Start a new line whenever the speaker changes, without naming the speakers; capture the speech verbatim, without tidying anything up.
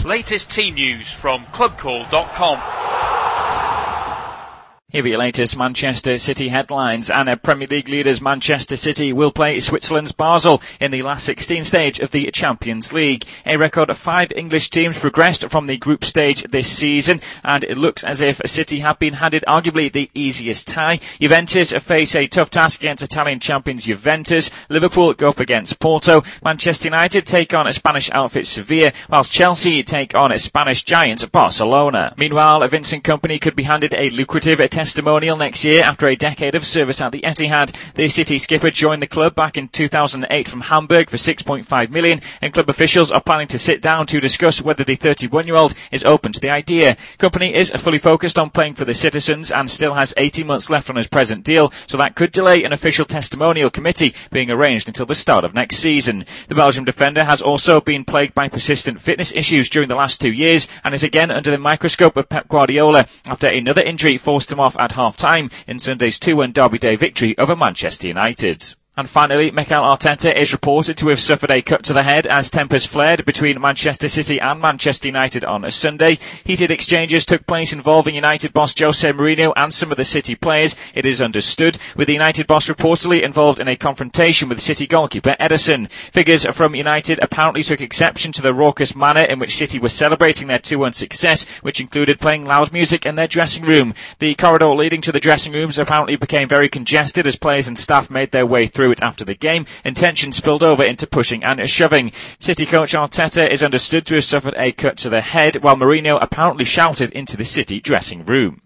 Latest team news from club call dot com.
Here are your latest Manchester City headlines. And uh, Premier League leaders Manchester City will play Switzerland's Basel in the last sixteen stage of the Champions League. A record of five English teams progressed from the group stage this season, and it looks as if City have been handed arguably the easiest tie. Juventus face a tough task against Italian champions Juventus. Liverpool go up against Porto. Manchester United take on a Spanish outfit Sevilla, whilst Chelsea take on a Spanish giant Barcelona. Meanwhile, Vincent Kompany could be handed a lucrative testimonial next year after a decade of service at the Etihad. The City skipper joined the club back in two thousand eight from Hamburg for six point five million, and club officials are planning to sit down to discuss whether the thirty-one-year-old is open to the idea. Kompany is fully focused on playing for the Citizens and still has eighteen months left on his present deal, so that could delay an official testimonial committee being arranged until the start of next season. The Belgian defender has also been plagued by persistent fitness issues during the last two years and is again under the microscope of Pep Guardiola after another injury forced him off at half-time in Sunday's two one Derby Day victory over Manchester United. And finally, Mikel Arteta is reported to have suffered a cut to the head as tempers flared between Manchester City and Manchester United on a Sunday. Heated exchanges took place involving United boss Jose Mourinho and some of the City players, it is understood, with the United boss reportedly involved in a confrontation with City goalkeeper Ederson. Figures from United apparently took exception to the raucous manner in which City were celebrating their two one success, which included playing loud music in their dressing room. The corridor leading to the dressing rooms apparently became very congested as players and staff made their way through it after the game, and tension spilled over into pushing and shoving. City coach Arteta is understood to have suffered a cut to the head, while Mourinho apparently shouted into the City dressing room.